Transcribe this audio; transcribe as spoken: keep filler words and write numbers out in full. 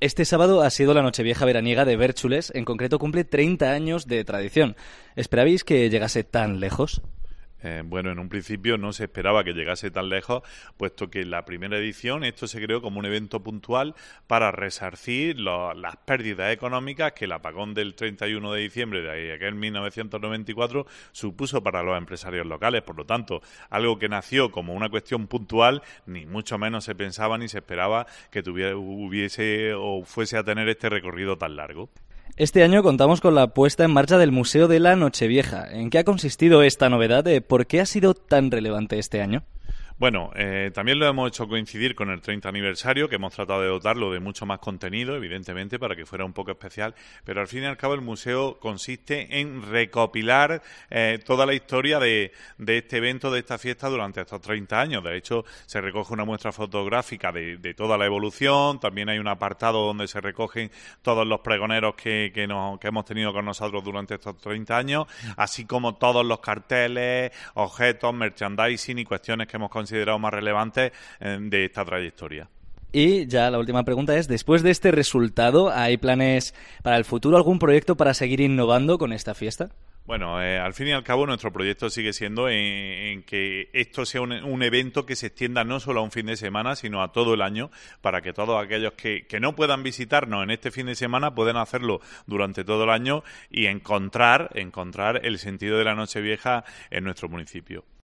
Este sábado ha sido la Nochevieja veraniega de Bérchules, en concreto cumple treinta años de tradición. ¿Esperabais que llegase tan lejos? Eh, bueno, en un principio no se esperaba que llegase tan lejos, puesto que en la primera edición esto se creó como un evento puntual para resarcir lo, las pérdidas económicas que el apagón del treinta y uno de diciembre de aquel mil novecientos noventa y cuatro supuso para los empresarios locales. Por lo tanto, algo que nació como una cuestión puntual, ni mucho menos se pensaba ni se esperaba que tuviera, hubiese o fuese a tener este recorrido tan largo. Este año contamos con la puesta en marcha del Museo de la Nochevieja. ¿En qué ha consistido esta novedad? ¿Por qué ha sido tan relevante este año? Bueno, eh, también lo hemos hecho coincidir con el treinta aniversario, que hemos tratado de dotarlo de mucho más contenido, evidentemente, para que fuera un poco especial, pero al fin y al cabo el museo consiste en recopilar eh, toda la historia de, de este evento, de esta fiesta durante estos treinta años. De hecho, se recoge una muestra fotográfica de, de toda la evolución, también hay un apartado donde se recogen todos los pregoneros que, que, nos, que hemos tenido con nosotros durante estos treinta años, así como todos los carteles, objetos, merchandising y cuestiones que hemos considerado más relevantes eh, de esta trayectoria. Y ya la última pregunta es, después de este resultado, ¿hay planes para el futuro, algún proyecto para seguir innovando con esta fiesta? Bueno, eh, al fin y al cabo nuestro proyecto sigue siendo en, en que esto sea un, un evento que se extienda no solo a un fin de semana, sino a todo el año, para que todos aquellos que, que no puedan visitarnos en este fin de semana puedan hacerlo durante todo el año y encontrar, encontrar el sentido de la Nochevieja en nuestro municipio.